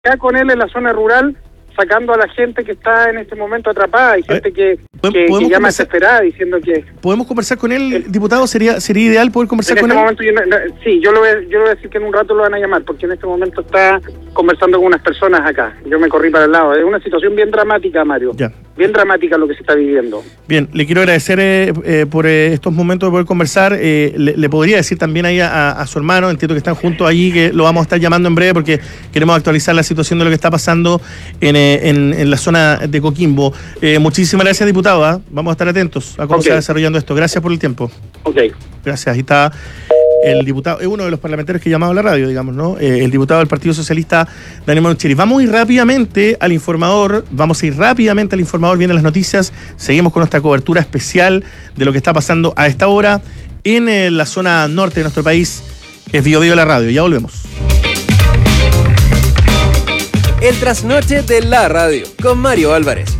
acá con él en la zona rural, sacando a la gente que está en este momento atrapada. Hay gente que llama desesperada diciendo que... ¿Podemos conversar con él, diputado? ¿Sería ideal poder conversar con él? Sí, yo le voy a decir que en un rato lo van a llamar, porque en este momento está conversando con unas personas acá. Yo me corrí para el lado. Es una situación bien dramática, Mario. Ya. Bien dramática lo que se está viviendo. Bien, le quiero agradecer por estos momentos de poder conversar. Le podría decir también ahí a su hermano, entiendo que están juntos allí, que lo vamos a estar llamando en breve porque queremos actualizar la situación de lo que está pasando en la zona de Coquimbo. Muchísimas gracias, diputado. Vamos a estar atentos a cómo se va desarrollando esto. Gracias por el tiempo. Ok. Gracias. Ahí está el diputado, es uno de los parlamentarios que ha llamado a la radio, digamos, ¿no? El diputado del Partido Socialista, Daniel Mancheri. Vamos a ir rápidamente al informador. Vienen las noticias. Seguimos con nuestra cobertura especial de lo que está pasando a esta hora en la zona norte de nuestro país. Es Bio Bio la radio. Ya volvemos. El trasnoche de la radio con Mario Álvarez.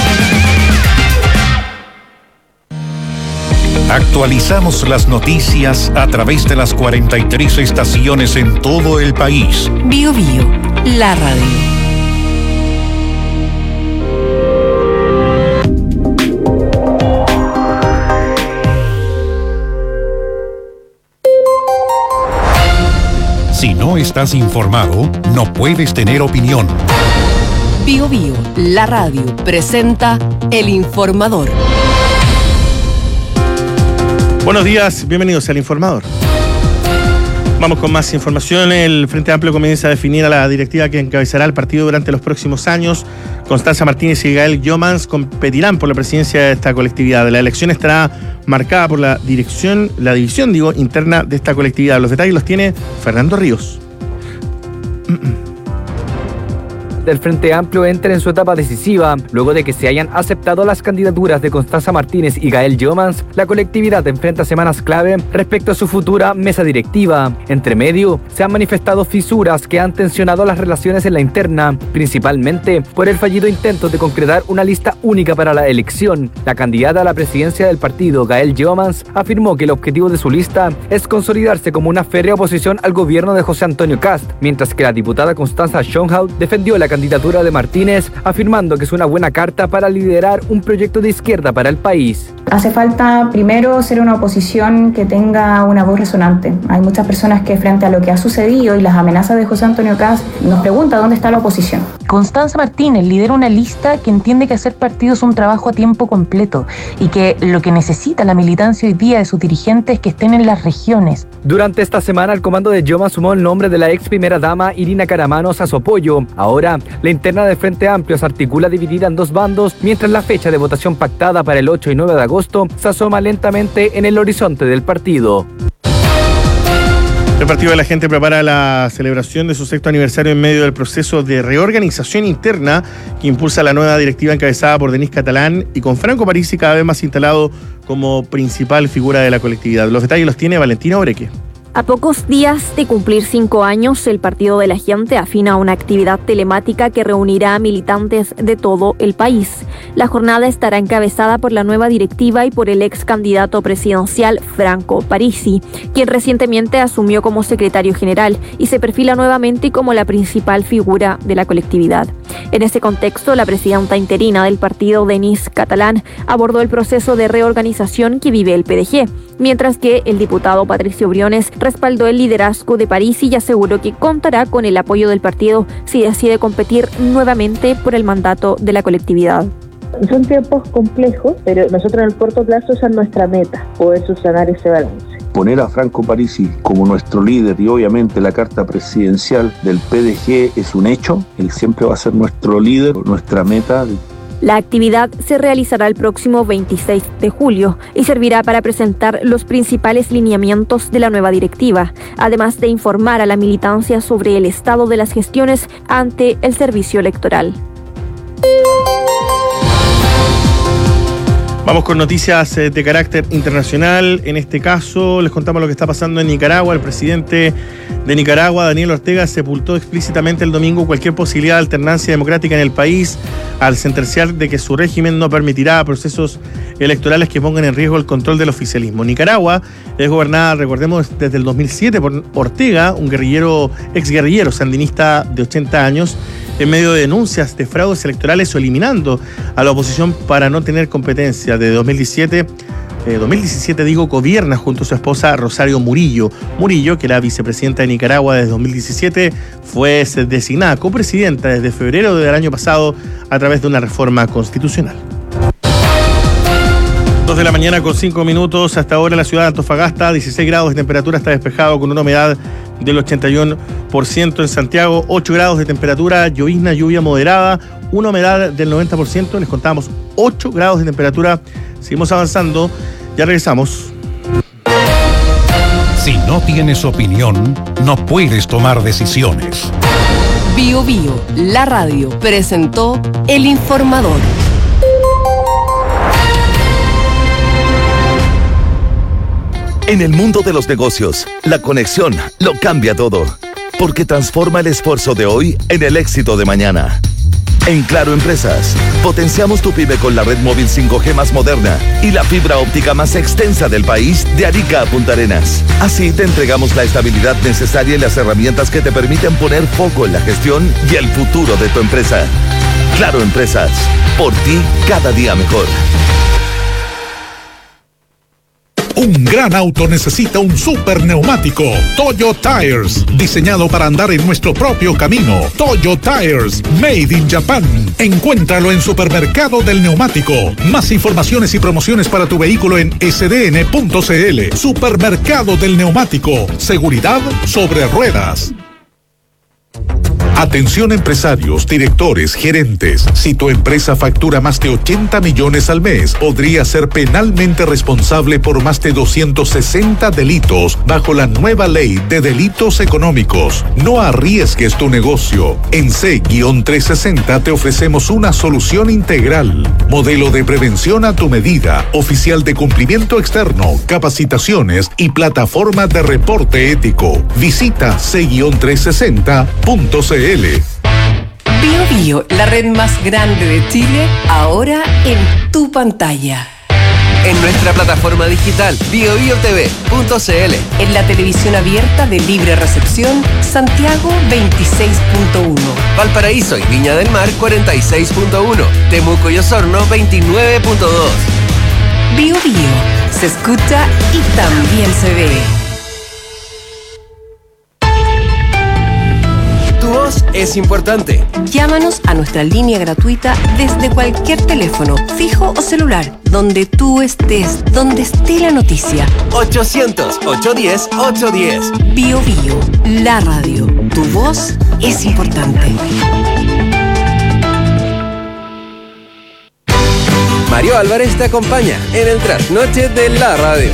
Actualizamos las noticias a través de las 43 estaciones en todo el país. Bio Bio, la radio. Si no estás informado, no puedes tener opinión. Bio Bio, la radio, presenta El Informador. Buenos días, bienvenidos al Informador. Vamos con más información. El Frente Amplio comienza a definir a la directiva que encabezará el partido durante los próximos años. Constanza Martínez y Gael Jomans competirán por la presidencia de esta colectividad. La elección estará marcada por la división interna de esta colectividad. Los detalles los tiene Fernando Ríos. El Frente Amplio entra en su etapa decisiva. Luego de que se hayan aceptado las candidaturas de Constanza Martínez y Gael Jomans, la colectividad enfrenta semanas clave respecto a su futura mesa directiva. Entre medio, se han manifestado fisuras que han tensionado las relaciones en la interna, principalmente por el fallido intento de concretar una lista única para la elección. La candidata a la presidencia del partido, Gael Jomans, afirmó que el objetivo de su lista es consolidarse como una férrea oposición al gobierno de José Antonio Kast, mientras que la diputada Constanza Schönhaut defendió la candidatura de Martínez, afirmando que es una buena carta para liderar un proyecto de izquierda para el país. Hace falta primero ser una oposición que tenga una voz resonante. Hay muchas personas que frente a lo que ha sucedido y las amenazas de José Antonio Kast nos preguntan dónde está la oposición. Constanza Martínez lidera una lista que entiende que hacer partido es un trabajo a tiempo completo y que lo que necesita la militancia hoy día de sus dirigentes es que estén en las regiones. Durante esta semana, el comando de Jomans sumó el nombre de la ex primera dama Irina Caramanos a su apoyo. Ahora, la interna del Frente Amplio se articula dividida en dos bandos, mientras la fecha de votación pactada para el 8 y 9 de agosto se asoma lentamente en el horizonte del partido. El Partido de la Gente prepara la celebración de su 6º aniversario en medio del proceso de reorganización interna que impulsa la nueva directiva encabezada por Denise Catalán y con Franco Parisi cada vez más instalado como principal figura de la colectividad. Los detalles los tiene Valentina Oreque. A pocos días de cumplir 5 años, el Partido de la Gente afina una actividad telemática que reunirá a militantes de todo el país. La jornada estará encabezada por la nueva directiva y por el ex candidato presidencial Franco Parisi, quien recientemente asumió como secretario general y se perfila nuevamente como la principal figura de la colectividad. En ese contexto, la presidenta interina del partido, Denise Catalán, abordó el proceso de reorganización que vive el PDG, mientras que el diputado Patricio Briones respaldó el liderazgo de Parisi y aseguró que contará con el apoyo del partido si decide competir nuevamente por el mandato de la colectividad. Son tiempos complejos, pero nosotros en el corto plazo esa es nuestra meta, poder subsanar ese balance. Poner a Franco Parisi como nuestro líder y obviamente la carta presidencial del PDG es un hecho. Él siempre va a ser nuestro líder, nuestra meta. La actividad se realizará el próximo 26 de julio y servirá para presentar los principales lineamientos de la nueva directiva, además de informar a la militancia sobre el estado de las gestiones ante el servicio electoral. Vamos con noticias de carácter internacional. En este caso, les contamos lo que está pasando en Nicaragua. El presidente de Nicaragua, Daniel Ortega, sepultó explícitamente el domingo cualquier posibilidad de alternancia democrática en el país, al sentenciar de que su régimen no permitirá procesos electorales que pongan en riesgo el control del oficialismo. Nicaragua es gobernada, recordemos, desde el 2007 por Ortega, un exguerrillero sandinista de 80 años, en medio de denuncias de fraudes electorales o eliminando a la oposición para no tener competencia. De 2017, gobierna junto a su esposa Rosario Murillo. Murillo, que era vicepresidenta de Nicaragua desde 2017, fue designada copresidenta desde febrero del año pasado a través de una reforma constitucional. 2 de la mañana con 5 minutos. Hasta ahora en la ciudad de Antofagasta, 16 grados de temperatura, está despejado con una humedad del 81%. En Santiago, 8 grados de temperatura, llovizna, lluvia moderada, una humedad del 90%. Les contamos 8 grados de temperatura. Seguimos avanzando, ya regresamos. Si no tienes opinión, no puedes tomar decisiones. Bio Bio, la radio, presentó El Informador. En el mundo de los negocios, la conexión lo cambia todo, porque transforma el esfuerzo de hoy en el éxito de mañana. En Claro Empresas, potenciamos tu pyme con la red móvil 5G más moderna y la fibra óptica más extensa del país, de Arica a Punta Arenas. Así te entregamos la estabilidad necesaria y las herramientas que te permiten poner foco en la gestión y el futuro de tu empresa. Claro Empresas, por ti cada día mejor. Un gran auto necesita un super neumático. Toyo Tires, diseñado para andar en nuestro propio camino. Toyo Tires, made in Japan. Encuéntralo en Supermercado del Neumático. Más informaciones y promociones para tu vehículo en sdn.cl. Supermercado del Neumático. Seguridad sobre ruedas. Atención empresarios, directores, gerentes. Si tu empresa factura más de 80 millones al mes, podría ser penalmente responsable por más de 260 delitos bajo la nueva ley de delitos económicos. No arriesgues tu negocio. En C-360 te ofrecemos una solución integral. Modelo de prevención a tu medida, oficial de cumplimiento externo, capacitaciones y plataforma de reporte ético. Visita C-360.cl. Bio Bio, la red más grande de Chile, ahora en tu pantalla. En nuestra plataforma digital biobiotv.cl. En la televisión abierta de libre recepción, Santiago 26.1. Valparaíso y Viña del Mar 46.1. Temuco y Osorno 29.2. Bio Bio, se escucha y también se ve. Es importante. Llámanos a nuestra línea gratuita desde cualquier teléfono, fijo o celular, donde tú estés, donde esté la noticia. 800-810-810. Bio Bio, la radio. Tu voz es importante. Mario Álvarez te acompaña en el trasnoche de la radio.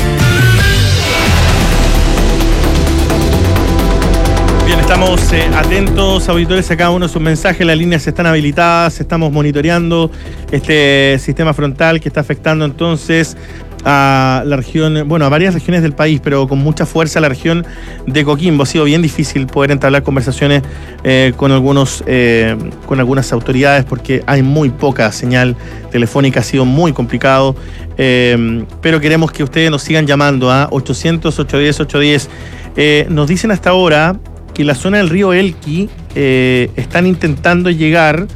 Bien, estamos atentos, auditores, a cada uno de sus mensajes. Las líneas están habilitadas, estamos monitoreando este sistema frontal que está afectando entonces a la región, bueno, a varias regiones del país, pero con mucha fuerza a la región de Coquimbo. Ha sido bien difícil poder entablar conversaciones con algunas autoridades porque hay muy poca señal telefónica, ha sido muy complicado, pero queremos que ustedes nos sigan llamando a 800-810-810. Nos dicen hasta ahora que la zona del río Elqui están intentando llegar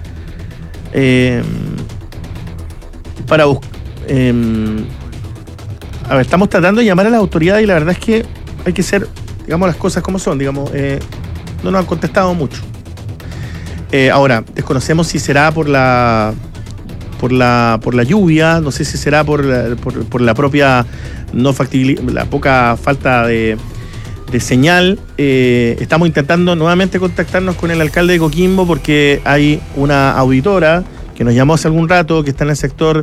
para buscar... a ver, estamos tratando de llamar a las autoridades y la verdad es que hay que ser, digamos, las cosas como son, digamos, no nos han contestado mucho. Ahora, desconocemos si será por la lluvia, no sé si será por la propia no factibilidad, la poca falta de señal. Estamos intentando nuevamente contactarnos con el alcalde de Coquimbo porque hay una auditora que nos llamó hace algún rato, que está en el sector,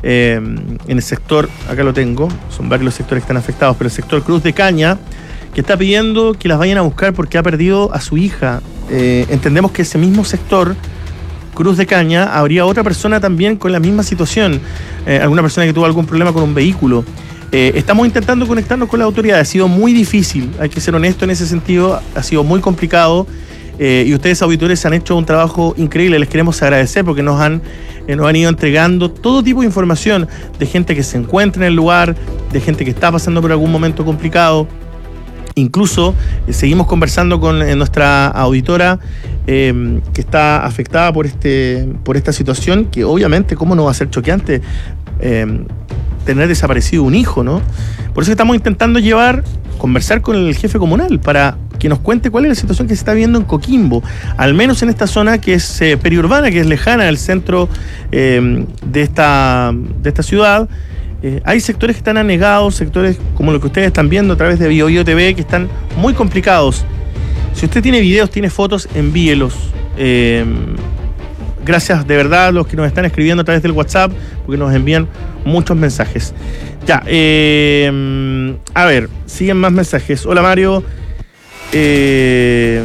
acá lo tengo, son varios los sectores que están afectados, pero el sector Cruz de Caña, que está pidiendo que las vayan a buscar porque ha perdido a su hija. Entendemos que ese mismo sector Cruz de Caña habría otra persona también con la misma situación, alguna persona que tuvo algún problema con un vehículo. Estamos intentando conectarnos con la autoridad, ha sido muy difícil, hay que ser honesto en ese sentido, ha sido muy complicado, y ustedes auditores han hecho un trabajo increíble, les queremos agradecer porque nos han ido entregando todo tipo de información de gente que se encuentra en el lugar, de gente que está pasando por algún momento complicado. Incluso seguimos conversando con nuestra auditora que está afectada por esta situación, que obviamente, ¿cómo no va a ser choqueante tener desaparecido un hijo, ¿no? Por eso estamos intentando conversar con el jefe comunal para que nos cuente cuál es la situación que se está viendo en Coquimbo, al menos en esta zona que es periurbana, que es lejana al centro de esta ciudad. Hay sectores que están anegados, sectores como lo que ustedes están viendo a través de BioBio TV, que están muy complicados. Si usted tiene videos, tiene fotos, envíelos. Gracias de verdad a los que nos están escribiendo a través del WhatsApp, porque nos envían muchos mensajes. Ya, a ver, siguen más mensajes. Hola Mario. ¿Qué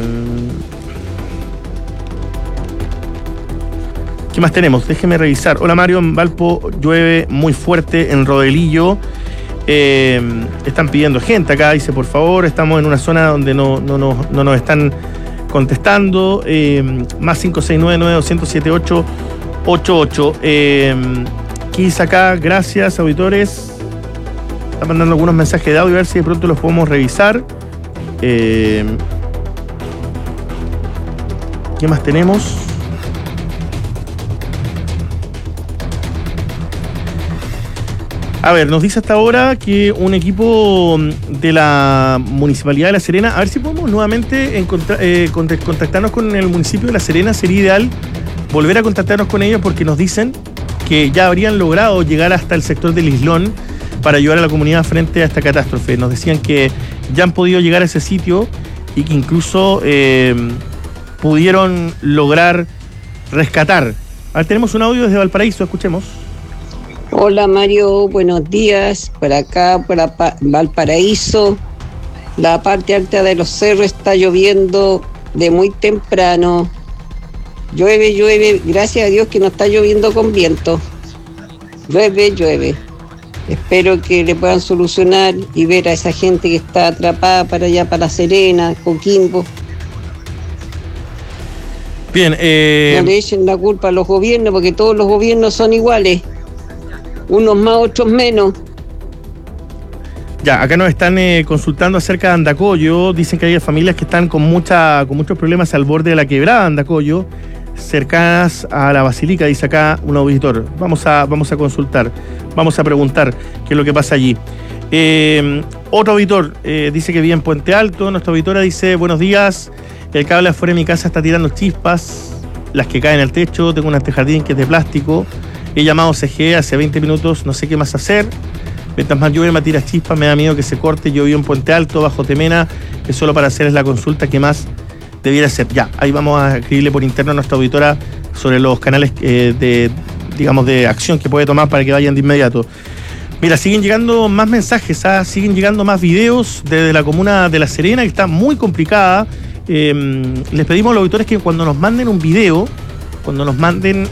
más tenemos? Déjeme revisar. Hola Mario, en Valpo llueve muy fuerte en Rodelillo. Están pidiendo gente acá, dice por favor. Estamos en una zona donde no nos están contestando. Más 569-9207-888. ¿Qué dice acá? Gracias, auditores. Están mandando algunos mensajes de audio, a ver si de pronto los podemos revisar. ¿Qué más tenemos? A ver, nos dice hasta ahora que un equipo de la Municipalidad de La Serena, a ver si podemos nuevamente contactarnos con el municipio de La Serena, sería ideal volver a contactarnos con ellos porque nos dicen que ya habrían logrado llegar hasta el sector del Islón para ayudar a la comunidad frente a esta catástrofe. Nos decían que ya han podido llegar a ese sitio y que incluso pudieron lograr rescatar. A ver, tenemos un audio desde Valparaíso, escuchemos. Hola Mario, buenos días. Por acá, por Valparaíso, la parte alta de los cerros está lloviendo de muy temprano. Llueve, gracias a Dios que no está lloviendo con viento. Llueve. Espero que le puedan solucionar y ver a esa gente que está atrapada para allá, para La Serena, Coquimbo. Bien, no le echen la culpa a los gobiernos porque todos los gobiernos son iguales. Unos más, otros menos. Ya, acá nos están consultando acerca de Andacollo. Dicen que hay familias que están con muchos problemas al borde de la quebrada de Andacollo, cercanas a la Basílica, dice acá un auditor. Vamos a consultar, vamos a preguntar qué es lo que pasa allí. Otro auditor dice que vive en Puente Alto. Nuestra auditora dice, buenos días, el cable afuera de mi casa está tirando chispas, las que caen al techo, tengo un antejardín que es de plástico. He llamado CGE hace 20 minutos, no sé qué más hacer. Mientras más llueve, me tira chispas, me da miedo que se corte. Yo vivo en Puente Alto, bajo Temena, que solo para hacer es la consulta que más debiera hacer. Ya, ahí vamos a escribirle por interno a nuestra auditora sobre los canales de acción que puede tomar para que vayan de inmediato. Mira, siguen llegando más mensajes, siguen llegando más videos desde la comuna de La Serena, que está muy complicada. Les pedimos a los auditores que cuando nos manden un video, cuando nos manden,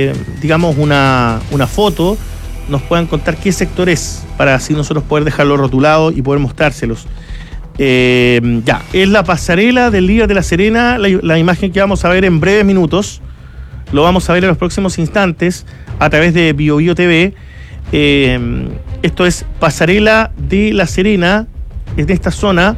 una foto, nos puedan contar qué sector es, para así nosotros poder dejarlo rotulado y poder mostrárselos. Ya, es la pasarela del líder de La Serena, la imagen que vamos a ver en breves minutos. Lo vamos a ver en los próximos instantes a través de BioBio TV. Esto es pasarela de La Serena, es de esta zona.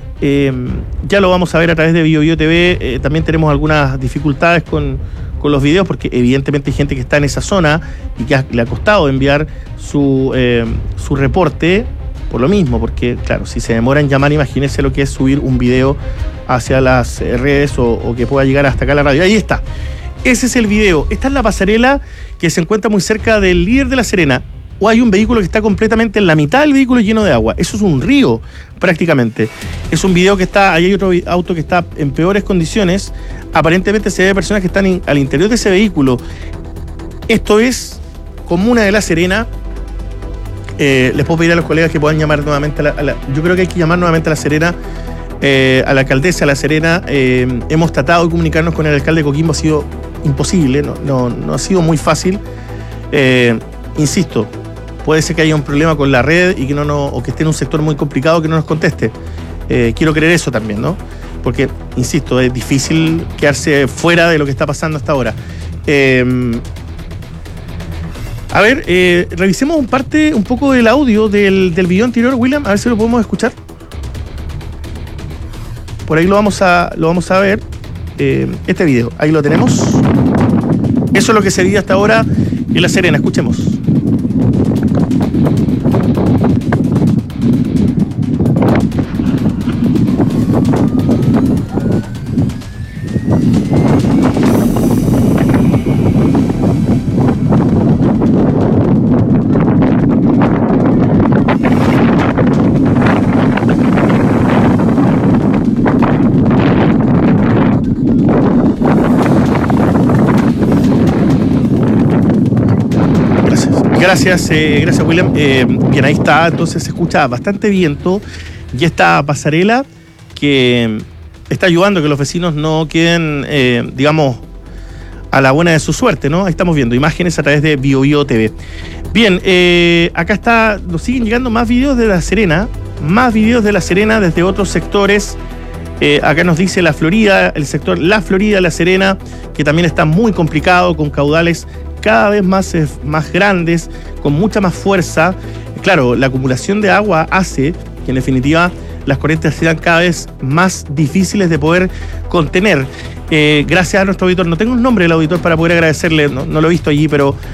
Ya lo vamos a ver a través de BioBio TV. También tenemos algunas dificultades con los videos porque evidentemente hay gente que está en esa zona y que le ha costado enviar su reporte por lo mismo, porque claro, si se demora en llamar, imagínense lo que es subir un video hacia las redes o que pueda llegar hasta acá a la radio. Ahí está, ese es el video. Esta es la pasarela que se encuentra muy cerca del líder de La Serena. O hay un vehículo que está completamente en la mitad del vehículo lleno de agua. Eso es un río, prácticamente. Es un video que está, ahí hay otro auto que está en peores condiciones. Aparentemente se ve personas que están al interior de ese vehículo. Esto es comuna de La Serena. Les puedo pedir a los colegas que puedan llamar nuevamente yo creo que hay que llamar nuevamente a La Serena, a la alcaldesa de La Serena. Hemos tratado de comunicarnos con el alcalde de Coquimbo, ha sido imposible, no ha sido muy fácil. Insisto, puede ser que haya un problema con la red y que o que esté en un sector muy complicado que no nos conteste. Quiero creer eso también, ¿no? Porque, insisto, es difícil quedarse fuera de lo que está pasando hasta ahora. A ver, revisemos un poco del audio del video anterior, William, a ver si lo podemos escuchar. Por ahí lo vamos a ver. Este video, ahí lo tenemos. Eso es lo que se vive hasta ahora en La Serena. Escuchemos. Gracias William. Bien, ahí está, entonces se escucha bastante viento y esta pasarela que está ayudando a que los vecinos no queden, digamos, a la buena de su suerte, ¿no? Ahí estamos viendo imágenes a través de BioBio TV. Bien, acá nos siguen llegando más videos de La Serena, desde otros sectores. Acá nos dice La Florida, el sector La Florida, La Serena, que también está muy complicado, con caudales cada vez más grandes, con mucha más fuerza. Claro, la acumulación de agua hace que en definitiva las corrientes sean cada vez más difíciles de poder contener. Gracias a nuestro auditor, no tengo un nombre del auditor para poder agradecerle, no lo he visto allí, pero